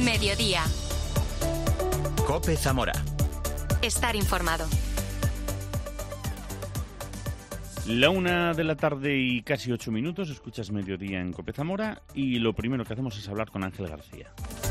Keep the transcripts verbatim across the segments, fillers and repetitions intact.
Mediodía. COPE Zamora. Estar informado. La una de la tarde y casi ocho minutos, escuchas Mediodía en COPE Zamora y lo primero que hacemos es hablar con Ángel García.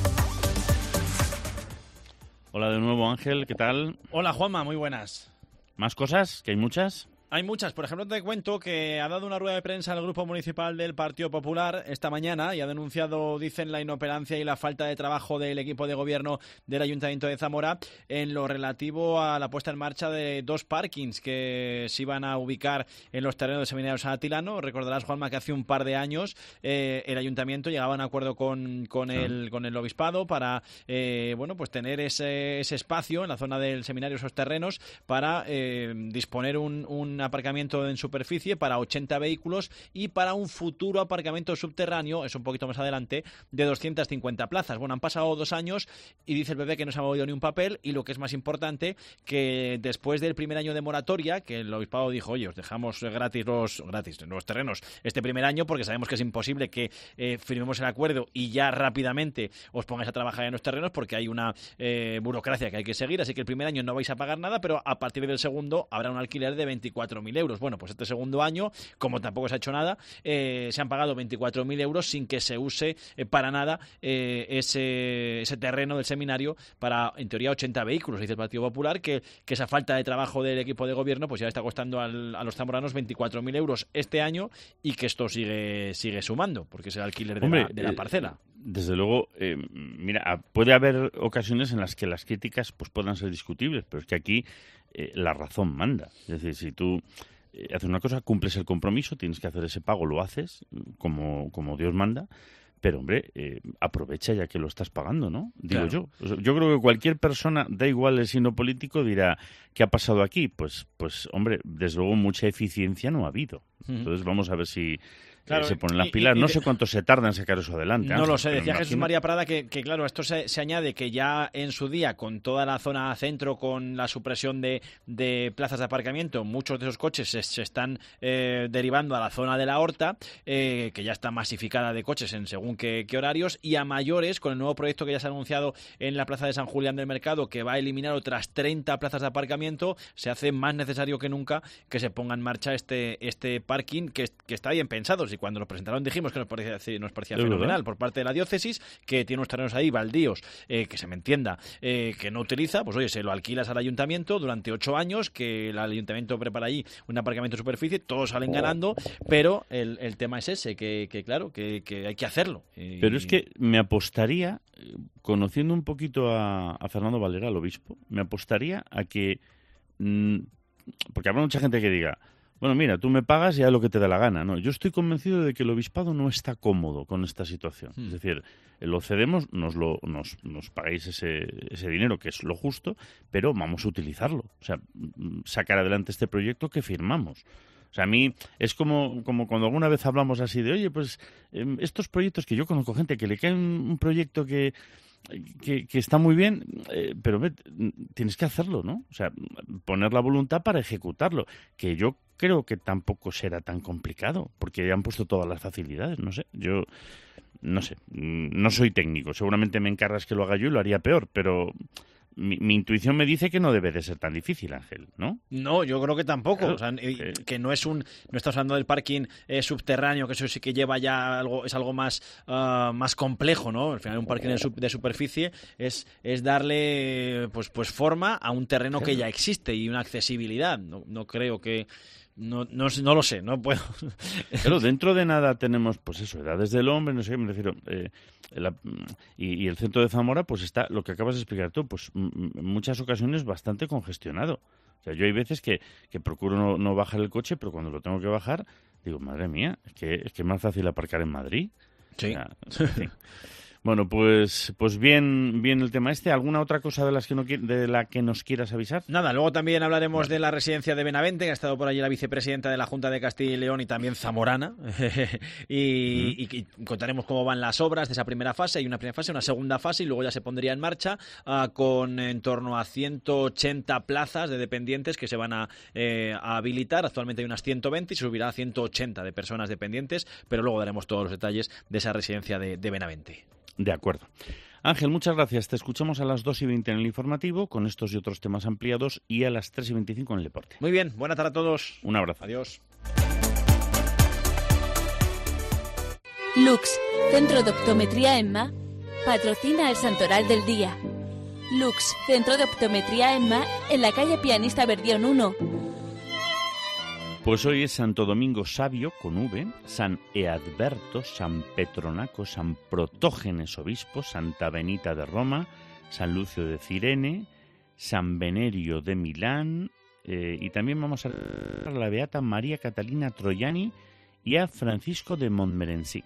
Hola de nuevo, Ángel, ¿qué tal? Hola, Juanma, muy buenas. ¿Más cosas? ¿Que hay muchas? Hay muchas. Por ejemplo, te cuento que ha dado una rueda de prensa al Grupo Municipal del Partido Popular esta mañana y ha denunciado, dicen, la inoperancia y la falta de trabajo del equipo de gobierno del Ayuntamiento de Zamora en lo relativo a la puesta en marcha de dos parkings que se iban a ubicar en los terrenos del Seminario San Atilano. Recordarás, Juanma, que hace un par de años eh, el Ayuntamiento llegaba a un acuerdo con, con, sí. el, con el Obispado para eh, bueno, pues tener ese, ese espacio en la zona del Seminario, esos terrenos, para eh, disponer un, un aparcamiento en superficie para ochenta vehículos y para un futuro aparcamiento subterráneo, es un poquito más adelante, de doscientas cincuenta plazas. Bueno, han pasado dos años y dice el P P que no se ha movido ni un papel, y lo que es más importante, que después del primer año de moratoria, que el Obispado dijo, oye, os dejamos gratis los, gratis los terrenos este primer año porque sabemos que es imposible que eh, firmemos el acuerdo y ya rápidamente os pongáis a trabajar en los terrenos porque hay una eh, burocracia que hay que seguir, así que el primer año no vais a pagar nada, pero a partir del segundo habrá un alquiler de veinticuatro mil euros. Bueno, pues este segundo año, como tampoco se ha hecho nada, eh, se han pagado veinticuatro mil euros sin que se use eh, para nada eh, ese, ese terreno del seminario para, en teoría, ochenta vehículos. Dice el Partido Popular que, que esa falta de trabajo del equipo de gobierno pues ya está costando al, a los zamoranos veinticuatro mil euros este año y que esto sigue sigue sumando, porque es el alquiler de, Hombre, la, de la parcela. Eh, desde luego, eh, mira, puede haber ocasiones en las que las críticas pues puedan ser discutibles, pero es que aquí eh, la razón manda. Es decir, si tú eh, haces una cosa, cumples el compromiso, tienes que hacer ese pago, lo haces como, como Dios manda. Pero, hombre, eh, aprovecha ya que lo estás pagando, ¿no? Digo claro. yo. Yo creo que cualquier persona, da igual el signo político, dirá, ¿qué ha pasado aquí? Pues, pues hombre, desde luego mucha eficiencia no ha habido. Uh-huh. Entonces vamos a ver si... Claro, se ponen las pilas. Y, y no sé cuánto se tarda en sacar eso adelante. No Ángel, lo sé. Decía Jesús imagino... María Prada que, que claro, esto se, se añade que ya en su día, con toda la zona centro, con la supresión de, de plazas de aparcamiento, muchos de esos coches se, se están eh, derivando a la zona de la Horta, eh, que ya está masificada de coches en según qué, qué horarios, y a mayores, con el nuevo proyecto que ya se ha anunciado en la plaza de San Julián del Mercado, que va a eliminar otras treinta plazas de aparcamiento, se hace más necesario que nunca que se ponga en marcha este, este parking, que, que está bien pensado. Y cuando lo presentaron dijimos que nos parecía, nos parecía fenomenal verdad. Por parte de la diócesis, que tiene unos terrenos ahí baldíos, eh, que se me entienda, eh, que no utiliza, pues oye, se lo alquilas al ayuntamiento durante ocho años, que el ayuntamiento prepara ahí un aparcamiento de superficie, todos salen ganando, pero el, el tema es ese, que, que claro, que, que hay que hacerlo. Y... Pero es que me apostaría, conociendo un poquito a, a Fernando Valera, al obispo, me apostaría a que, mmm, porque habrá mucha gente que diga, bueno, mira, tú me pagas y haz lo que te da la gana. No, yo estoy convencido de que el obispado no está cómodo con esta situación. Mm. Es decir, lo cedemos, nos lo nos, nos pagáis ese, ese dinero, que es lo justo, pero vamos a utilizarlo. O sea, sacar adelante este proyecto que firmamos. O sea, a mí es como, como cuando alguna vez hablamos así de, oye, pues eh, estos proyectos que yo conozco gente que le cae un, un proyecto que... Que, que está muy bien, eh, pero ve, tienes que hacerlo, ¿no? O sea, poner la voluntad para ejecutarlo, que yo creo que tampoco será tan complicado, porque ya han puesto todas las facilidades, no sé, yo no sé, no soy técnico, seguramente me encargas que lo haga yo y lo haría peor, pero... Mi, mi intuición me dice que no debe de ser tan difícil, Ángel, ¿no? No, yo creo que tampoco. Claro, o sea, que... que no es un, no estamos hablando del parking eh, subterráneo, que eso sí que lleva ya algo, es algo más, uh, más complejo, ¿no? Al final un parking de, de superficie es, es darle pues, pues forma a un terreno claro. que ya existe y una accesibilidad. No, no creo que No, no, no lo sé, no puedo. Pero dentro de nada tenemos, pues eso, edades del hombre, no sé, me refiero, eh, la, y, y el centro de Zamora, pues está, lo que acabas de explicar tú, pues en muchas ocasiones bastante congestionado. O sea, yo hay veces que, que procuro no, no bajar el coche, pero cuando lo tengo que bajar, digo, madre mía, es que es que es más fácil aparcar en Madrid. Sí. O sea, sí. Bueno, pues pues bien bien el tema este. ¿Alguna otra cosa de las que no de la que nos quieras avisar? Nada, luego también hablaremos vale. de la residencia de Benavente, que ha estado por allí la vicepresidenta de la Junta de Castilla y León y también zamorana. y, mm. y, y contaremos cómo van las obras de esa primera fase. Hay una primera fase, una segunda fase y luego ya se pondría en marcha uh, con en torno a ciento ochenta plazas de dependientes que se van a, eh, a habilitar. Actualmente hay unas ciento veinte y se subirá a ciento ochenta de personas dependientes, pero luego daremos todos los detalles de esa residencia de, de Benavente. De acuerdo. Ángel, muchas gracias. Te escuchamos a las dos y veinte en el informativo con estos y otros temas ampliados y a las tres y veinticinco en el deporte. Muy bien, buena tarde a todos. Un abrazo. Adiós. Lux, Centro de Optometría EMMA, patrocina el Santoral del Día. Lux, Centro de Optometría EMMA, en la calle Pianista Verdión uno. Pues hoy es Santo Domingo Sabio, con V, San Eadberto, San Petronaco, San Protógenes Obispo, Santa Benita de Roma, San Lucio de Cirene, San Venerio de Milán, eh, y también vamos a ver a la Beata María Catalina Troiani y a Francisco de Montmorency.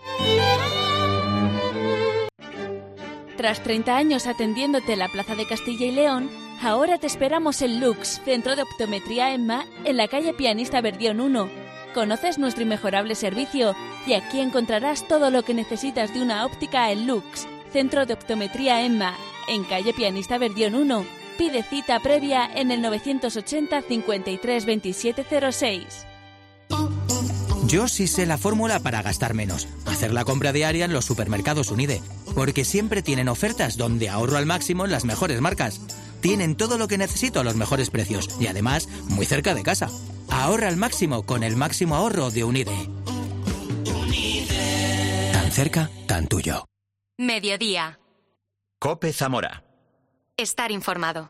Tras treinta años atendiéndote en la Plaza de Castilla y León, ahora te esperamos en Lux, Centro de Optometría EMMA, en la calle Pianista Verdión uno. Conoces nuestro inmejorable servicio y aquí encontrarás todo lo que necesitas de una óptica en Lux, Centro de Optometría EMMA, en calle Pianista Verdión uno. Pide cita previa en el novecientos ochenta, cincuenta y tres, veintisiete cero seis. Yo sí sé la fórmula para gastar menos. Hacer la compra diaria en los supermercados Unide. Porque siempre tienen ofertas donde ahorro al máximo en las mejores marcas. Tienen todo lo que necesito a los mejores precios y además muy cerca de casa. Ahorra al máximo con el máximo ahorro de Unide. Unide. Tan cerca, tan tuyo. Mediodía. COPE Zamora. Estar informado.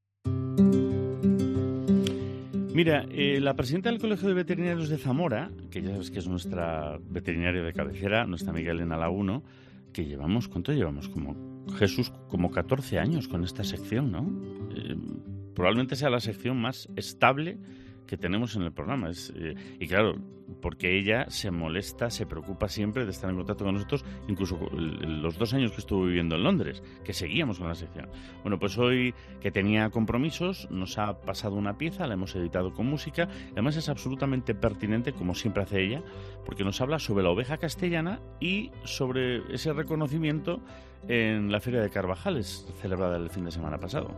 Mira, eh, la presidenta del Colegio de Veterinarios de Zamora, que ya sabes que es nuestra veterinaria de cabecera, nuestra amiga Elena Laguno, que llevamos, ¿cuánto llevamos? Como Jesús, como catorce años con esta sección, ¿no? Eh, probablemente sea la sección más estable que tenemos en el programa. Es, eh, y claro, porque ella se molesta, se preocupa siempre de estar en contacto con nosotros, incluso los dos años que estuvo viviendo en Londres, que seguíamos con la sección. Bueno, pues hoy, que tenía compromisos, nos ha pasado una pieza, la hemos editado con música, además es absolutamente pertinente, como siempre hace ella, porque nos habla sobre la oveja castellana y sobre ese reconocimiento en la Feria de Carvajales, celebrada el fin de semana pasado.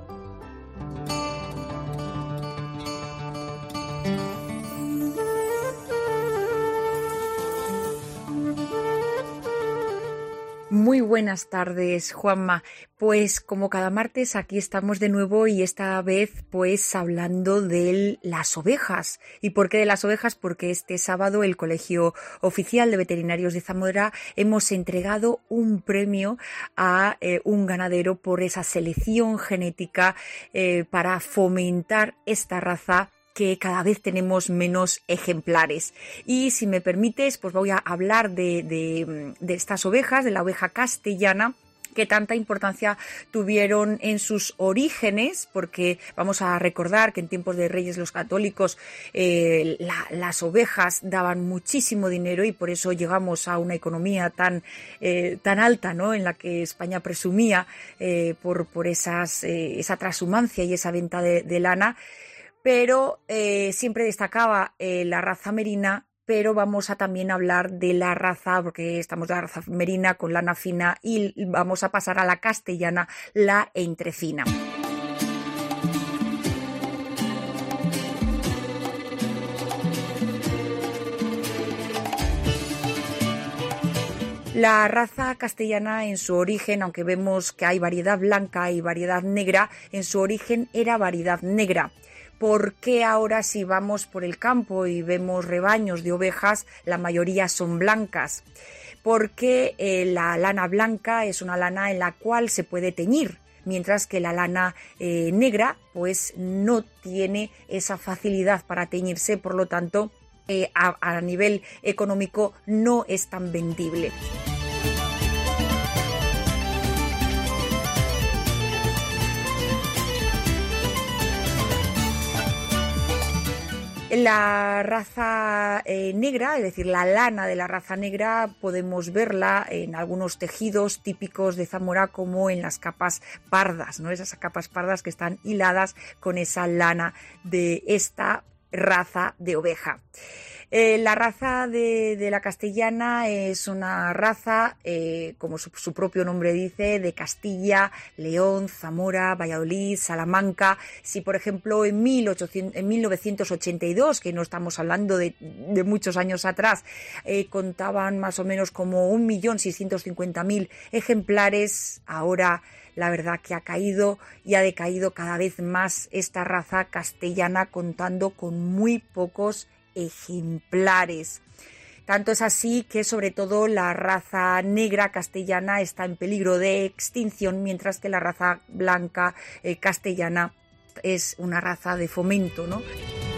Muy buenas tardes, Juanma. Pues como cada martes aquí estamos de nuevo y esta vez pues hablando de las ovejas. ¿Y por qué de las ovejas? Porque este sábado el Colegio Oficial de Veterinarios de Zamora hemos entregado un premio a eh, un ganadero por esa selección genética eh, para fomentar esta raza, que cada vez tenemos menos ejemplares. Y si me permites, pues voy a hablar de, de, de estas ovejas, de la oveja castellana, que tanta importancia tuvieron en sus orígenes, porque vamos a recordar que en tiempos de Reyes los Católicos eh, la, las ovejas daban muchísimo dinero y por eso llegamos a una economía tan, eh, tan alta, ¿no?, en la que España presumía eh, por, por esas, eh, esa trashumancia y esa venta de, de lana. Pero eh, siempre destacaba eh, la raza merina, pero vamos a también hablar de la raza, porque estamos de la raza merina con lana fina y vamos a pasar a la castellana, la entrefina. La raza castellana en su origen, aunque vemos que hay variedad blanca y variedad negra, en su origen era variedad negra. ¿Por qué ahora si vamos por el campo y vemos rebaños de ovejas, la mayoría son blancas? Porque eh, la lana blanca es una lana en la cual se puede teñir, mientras que la lana eh, negra pues no tiene esa facilidad para teñirse, por lo tanto eh, a, a nivel económico no es tan vendible. La raza eh, negra, es decir, la lana de la raza negra, podemos verla en algunos tejidos típicos de Zamora, como en las capas pardas, ¿no? Esas capas pardas que están hiladas con esa lana de esta raza de oveja. Eh, la raza de, de la castellana es una raza, eh, como su, su propio nombre dice, de Castilla, León, Zamora, Valladolid, Salamanca. Si, por ejemplo, en, mil ochocientos, en mil novecientos ochenta y dos, que no estamos hablando de, de muchos años atrás, eh, contaban más o menos como un millón seiscientos cincuenta mil ejemplares, ahora la verdad que ha caído y ha decaído cada vez más esta raza castellana, contando con muy pocos ejemplares. Tanto es así que sobre todo la raza negra castellana está en peligro de extinción, mientras que la raza blanca eh, castellana es una raza de fomento, ¿no?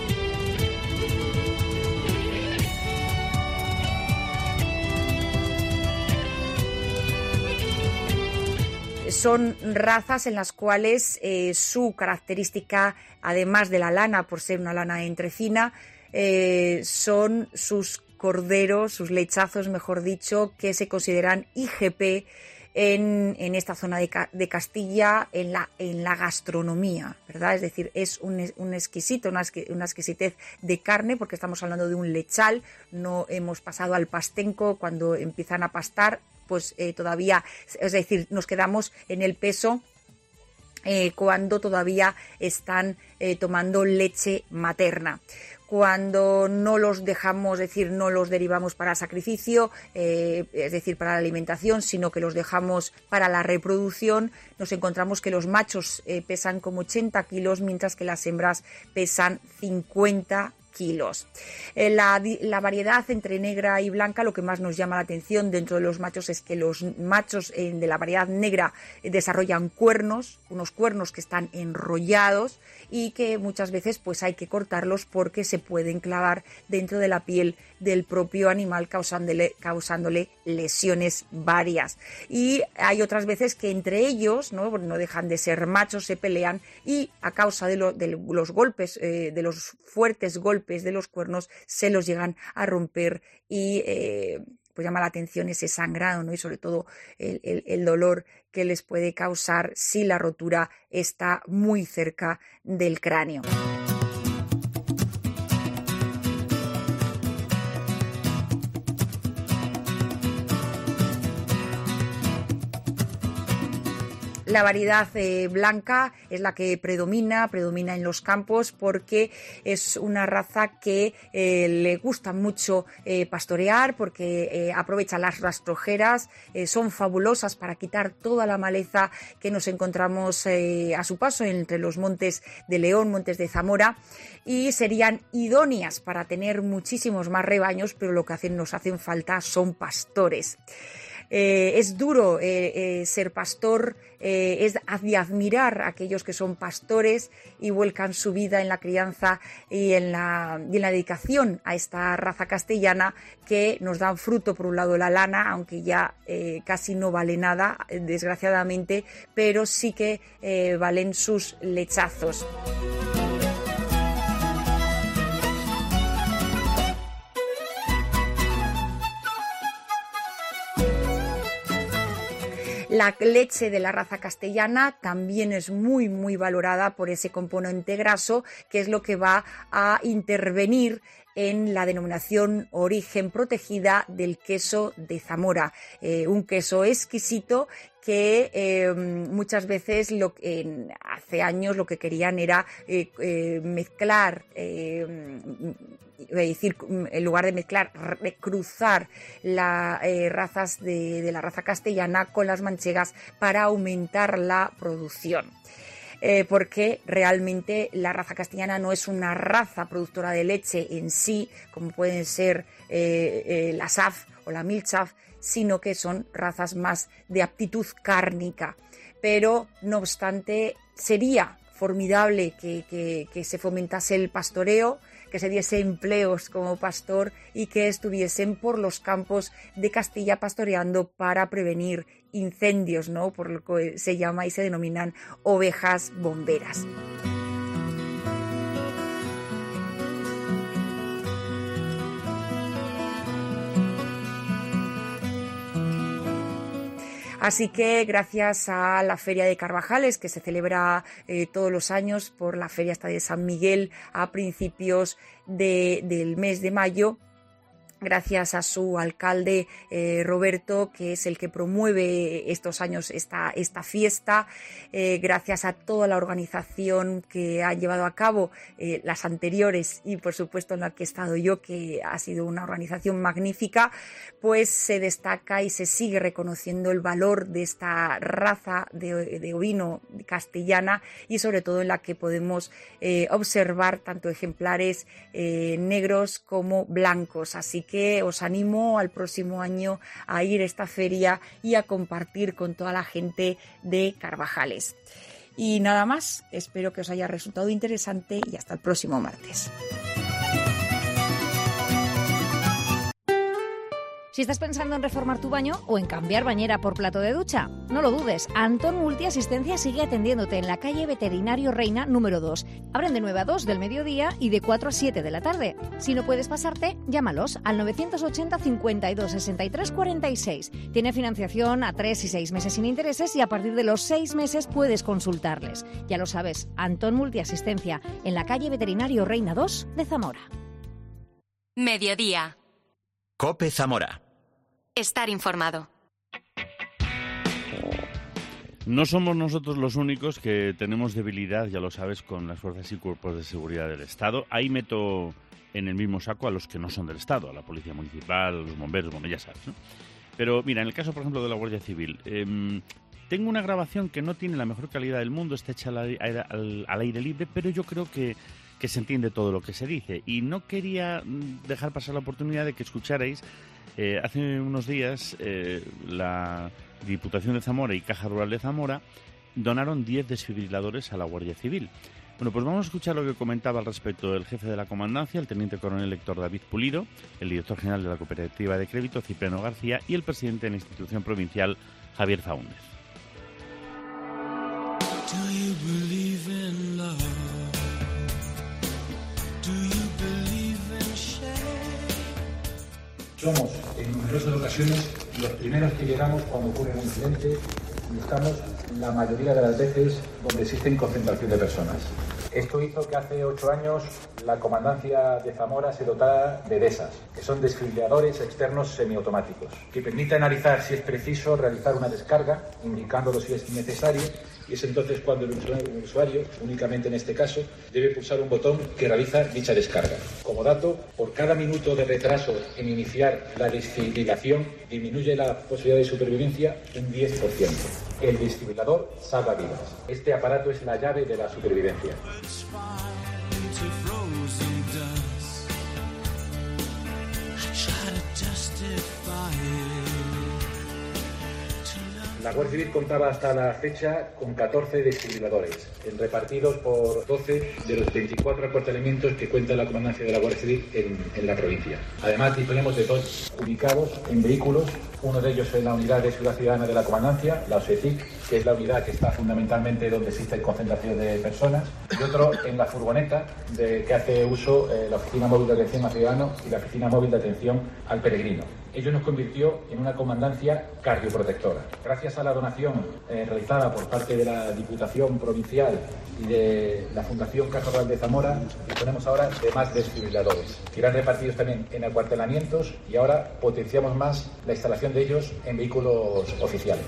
Son razas en las cuales eh, su característica, además de la lana, por ser una lana entrecina, eh, son sus corderos, sus lechazos, mejor dicho, que se consideran I G P en, en esta zona de, de Castilla, en la, en la gastronomía, ¿verdad? Es decir, es un, un exquisito, una, una exquisitez de carne, porque estamos hablando de un lechal, no hemos pasado al pastenco. Cuando empiezan a pastar, pues eh, todavía, es decir, nos quedamos en el peso eh, cuando todavía están eh, tomando leche materna. Cuando no los dejamos, es decir, no los derivamos para sacrificio, eh, es decir, para la alimentación, sino que los dejamos para la reproducción, nos encontramos que los machos eh, pesan como ochenta kilos, mientras que las hembras pesan cincuenta kilos. Eh, la, la variedad entre negra y blanca, lo que más nos llama la atención dentro de los machos es que los machos eh, de la variedad negra eh, desarrollan cuernos, unos cuernos que están enrollados y que muchas veces pues hay que cortarlos porque se pueden clavar dentro de la piel del propio animal, causándole, causándole lesiones varias. Y hay otras veces que entre ellos, no, no dejan de ser machos, se pelean y a causa de, lo, de los golpes, eh, de los fuertes golpes de los cuernos, se los llegan a romper y eh, pues llama la atención ese sangrado, ¿no? Y sobre todo el, el, el dolor que les puede causar si la rotura está muy cerca del cráneo. La variedad eh, blanca es la que predomina, predomina en los campos porque es una raza que eh, le gusta mucho eh, pastorear, porque eh, aprovecha las rastrojeras, eh, son fabulosas para quitar toda la maleza que nos encontramos eh, a su paso entre los montes de León, montes de Zamora, y serían idóneas para tener muchísimos más rebaños, pero lo que hacen, nos hacen falta son pastores. Eh, es duro eh, eh, ser pastor, eh, es de admirar a aquellos que son pastores y vuelcan su vida en la crianza y en la, y en la dedicación a esta raza castellana, que nos dan fruto, por un lado la lana, aunque ya eh, casi no vale nada, desgraciadamente, pero sí que eh, valen sus lechazos. La leche de la raza castellana también es muy, muy valorada por ese componente graso, que es lo que va a intervenir en la denominación origen protegida del queso de Zamora. Eh, un queso exquisito que eh, muchas veces lo, eh, hace años lo que querían era eh, eh, mezclar, eh, decir, en lugar de mezclar, cruzar las eh, razas de, de la raza castellana con las manchegas para aumentar la producción. Eh, porque realmente la raza castellana no es una raza productora de leche en sí, como pueden ser eh, eh, la S A F o la Milchaf, sino que son razas más de aptitud cárnica. Pero, no obstante, sería formidable que, que, que se fomentase el pastoreo, que se diese empleos como pastor y que estuviesen por los campos de Castilla pastoreando para prevenir incendios, ¿no? Por lo que se llama y se denominan ovejas bomberas. Así que gracias a la Feria de Carvajales, que se celebra eh, todos los años por la Feria hasta de San Miguel a principios de, del mes de mayo, gracias a su alcalde eh, Roberto, que es el que promueve estos años esta, esta fiesta, eh, gracias a toda la organización que ha llevado a cabo eh, las anteriores y por supuesto en la que he estado yo, que ha sido una organización magnífica, pues se destaca y se sigue reconociendo el valor de esta raza de, de ovino castellana y sobre todo en la que podemos eh, observar tanto ejemplares eh, negros como blancos. Así que que os animo al próximo año a ir a esta feria y a compartir con toda la gente de Carvajales. Y nada más, espero que os haya resultado interesante y hasta el próximo martes. Si estás pensando en reformar tu baño o en cambiar bañera por plato de ducha, no lo dudes. Antón Multiasistencia sigue atendiéndote en la calle Veterinario Reina número dos. Abren de nueve a dos del mediodía y de cuatro a siete de la tarde. Si no puedes pasarte, llámalos al novecientos ochenta, cincuenta y dos, sesenta y tres, cuarenta y seis. Tiene financiación a tres y seis meses sin intereses y a partir de los seis meses puedes consultarles. Ya lo sabes, Antón Multiasistencia en la calle Veterinario Reina dos de Zamora. Mediodía. COPE Zamora. Estar informado. No somos nosotros los únicos que tenemos debilidad, ya lo sabes, con las fuerzas y cuerpos de seguridad del Estado. Ahí meto en el mismo saco a los que no son del Estado, a la Policía Municipal, a los bomberos, bueno, ya sabes, ¿no? Pero mira, en el caso, por ejemplo, de la Guardia Civil, eh, tengo una grabación que no tiene la mejor calidad del mundo, está hecha al aire, al, al aire libre, pero yo creo que que se entiende todo lo que se dice. Y no quería dejar pasar la oportunidad de que escucharais, eh, hace unos días, eh, la Diputación de Zamora y Caja Rural de Zamora donaron diez desfibriladores a la Guardia Civil. Bueno, pues vamos a escuchar lo que comentaba al respecto el jefe de la comandancia, el teniente coronel Héctor David Pulido, el director general de la Cooperativa de Crédito, Cipriano García, y el presidente de la institución provincial, Javier Faúndez. Do you believe in love? Somos, en numerosas ocasiones, los primeros que llegamos cuando ocurre un incidente y estamos, la mayoría de las veces, donde existen concentración de personas. Esto hizo que hace ocho años la comandancia de Zamora se dotara de D E S As, que son desfibriladores externos semiautomáticos, que permite analizar si es preciso realizar una descarga, indicándolo si es necesario, y es entonces cuando el usuario, únicamente en este caso, debe pulsar un botón que realiza dicha descarga. Como dato, por cada minuto de retraso en iniciar la desfibrilación, disminuye la posibilidad de supervivencia un diez por ciento. El desfibrilador salva vidas. Este aparato es la llave de la supervivencia. La Guardia Civil contaba hasta la fecha con catorce desfibriladores, repartidos por doce de los veinticuatro acuartelamientos que cuenta la comandancia de la Guardia Civil en, en la provincia. Además, disponemos de dos ubicados en vehículos, uno de ellos en la unidad de seguridad ciudadana de la comandancia, la O S E C I C, que es la unidad que está fundamentalmente donde existe concentración de personas, y otro en la furgoneta de, que hace uso eh, la Oficina Móvil de Atención al Ciudadano y la Oficina Móvil de Atención al Peregrino. Ello nos convirtió en una comandancia cardioprotectora. Gracias a la donación eh, realizada por parte de la Diputación Provincial y de la Fundación Caja Rural de Zamora, disponemos ahora de más desfibriladores, que irán repartidos también en acuartelamientos y ahora potenciamos más la instalación de ellos en vehículos oficiales.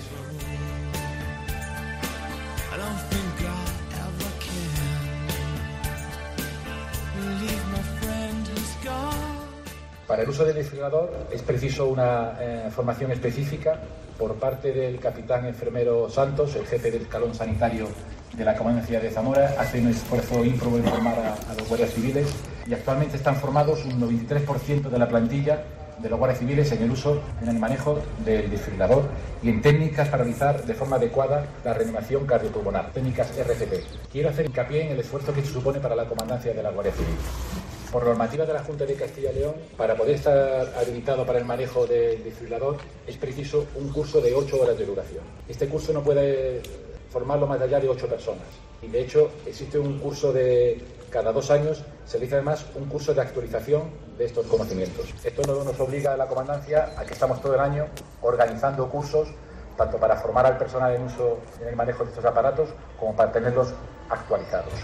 Para el uso del desfibrilador es preciso una eh, formación específica por parte del capitán enfermero Santos, el jefe del escalón sanitario de la comandancia de Zamora. Hace un esfuerzo ímprobo en formar a, a los guardias civiles y actualmente están formados un noventa y tres por ciento de la plantilla de los guardias civiles en el uso, en el manejo del desfibrilador y en técnicas para realizar de forma adecuada la reanimación cardiopulmonar, técnicas R C P. Quiero hacer hincapié en el esfuerzo que se supone para la comandancia de la Guardia Civil. Por normativa de la Junta de Castilla y León, para poder estar habilitado para el manejo del desfibrilador es preciso un curso de ocho horas de duración. Este curso no puede formarlo más allá de ocho personas y de hecho existe un curso de cada dos años, se realiza además un curso de actualización de estos conocimientos. Esto nos obliga a la comandancia a que estamos todo el año organizando cursos tanto para formar al personal en uso en el manejo de estos aparatos como para tenerlos actualizados.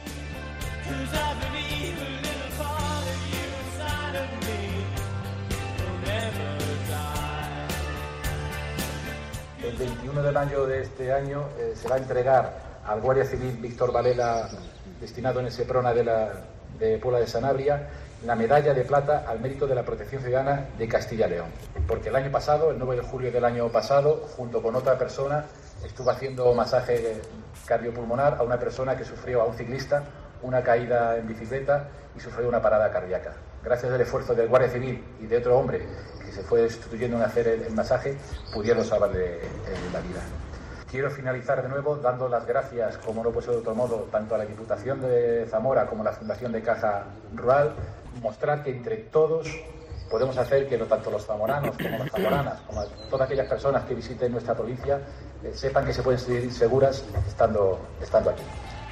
El veintiuno de mayo de este año eh, se va a entregar al Guardia Civil Víctor Valela, destinado en el Seprona de, la, de Puebla de Sanabria, la medalla de plata al mérito de la protección ciudadana de Castilla y León. Porque el año pasado, el nueve de julio del año pasado, junto con otra persona, estuvo haciendo masaje cardiopulmonar a una persona que sufrió, a un ciclista, una caída en bicicleta y sufrió una parada cardíaca. Gracias al esfuerzo del Guardia Civil y de otro hombre que se fue sustituyendo en hacer el, el masaje, pudieron salvarle la vida. Quiero finalizar de nuevo dando las gracias, como no puede ser de otro modo, tanto a la Diputación de Zamora como a la Fundación de Caja Rural, mostrar que entre todos podemos hacer que no tanto los zamoranos como las zamoranas, como todas aquellas personas que visiten nuestra provincia, eh, sepan que se pueden sentir seguras estando, estando aquí.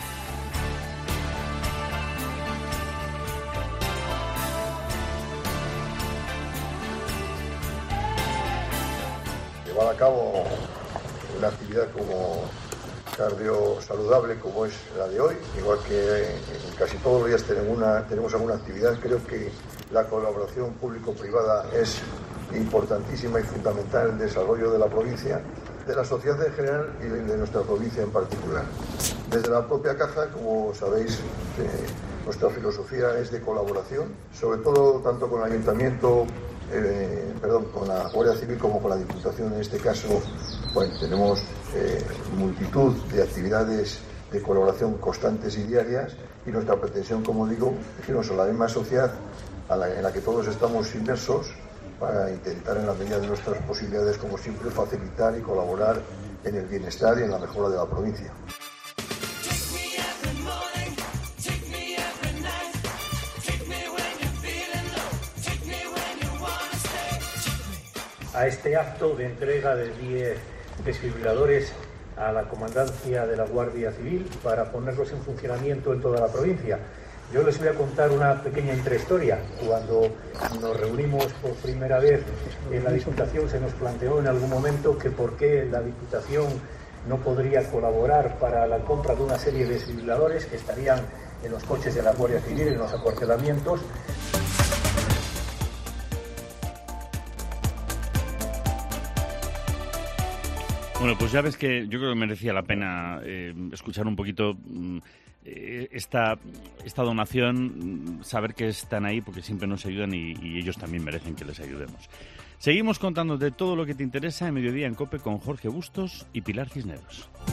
Llevar a cabo una actividad como cardio saludable como es la de hoy, igual que en casi todos los días tenemos, una, tenemos alguna actividad. Creo que la colaboración público-privada es importantísima y fundamental en el desarrollo de la provincia, de la sociedad en general y de nuestra provincia en particular. Desde la propia Caja, como sabéis, eh, nuestra filosofía es de colaboración, sobre todo tanto con el Ayuntamiento, eh, perdón, con la Guardia Civil como con la Diputación. En este caso, bueno, tenemos eh, multitud de actividades de colaboración constantes y diarias, y nuestra pretensión, como digo, es que nos a la misma sociedad a la, en la que todos estamos inmersos, para intentar, en la medida de nuestras posibilidades, como siempre, facilitar y colaborar en el bienestar y en la mejora de la provincia. A este acto de entrega de diez desfibriladores a la comandancia de la Guardia Civil para ponerlos en funcionamiento en toda la provincia. Yo les voy a contar una pequeña intrahistoria. Cuando nos reunimos por primera vez en la Diputación, se nos planteó en algún momento que por qué la Diputación no podría colaborar para la compra de una serie de desfibriladores que estarían en los coches de la Guardia Civil, en los acuartelamientos. Bueno, pues ya ves que yo creo que merecía la pena eh, escuchar un poquito eh, esta, esta donación, saber que están ahí porque siempre nos ayudan y, y ellos también merecen que les ayudemos. Seguimos contándote todo lo que te interesa en Mediodía en COPE con Jorge Bustos y Pilar Cisneros.